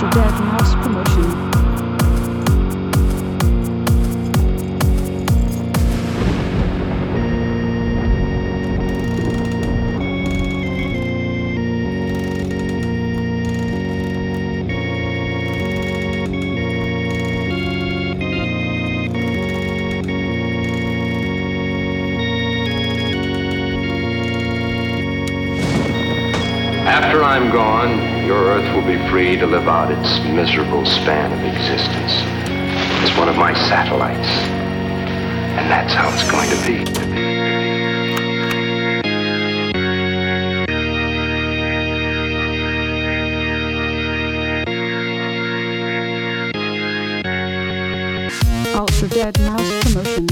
Ultra Dead Mouse Promotion. After I'm gone, your Earth will be free to live out its miserable span of existence as one of my satellites. And that's how it's going to be. Ultra Dead Mouse Promotion.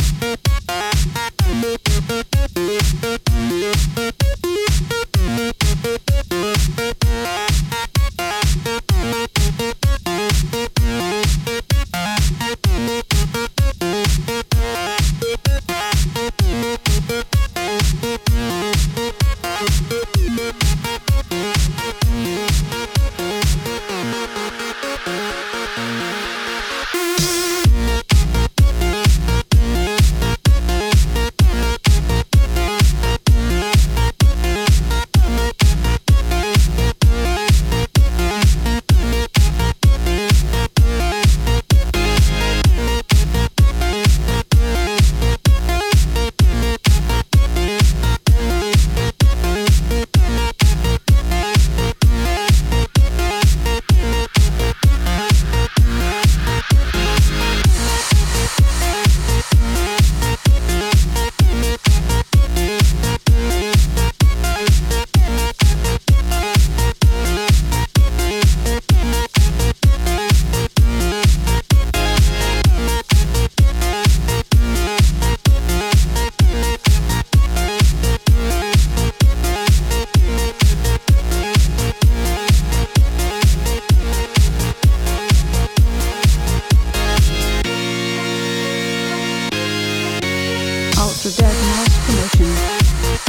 Ultra Dead Mouse Promotion.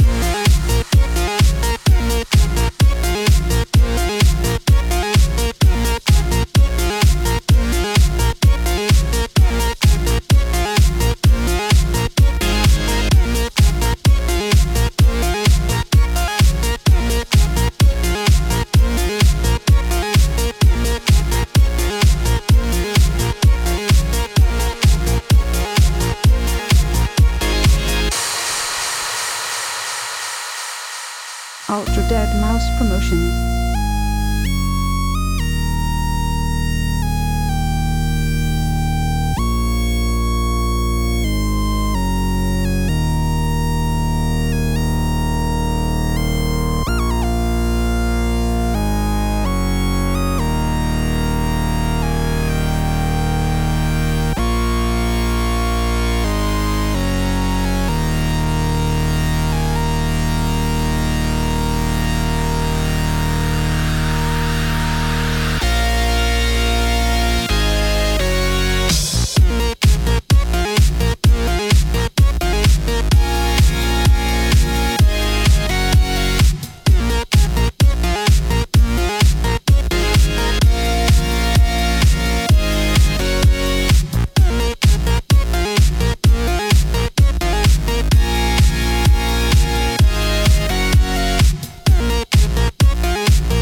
Ultra Dead Mouse Promotion.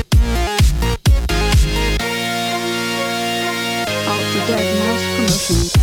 Ultra Dead Mouse Promotion.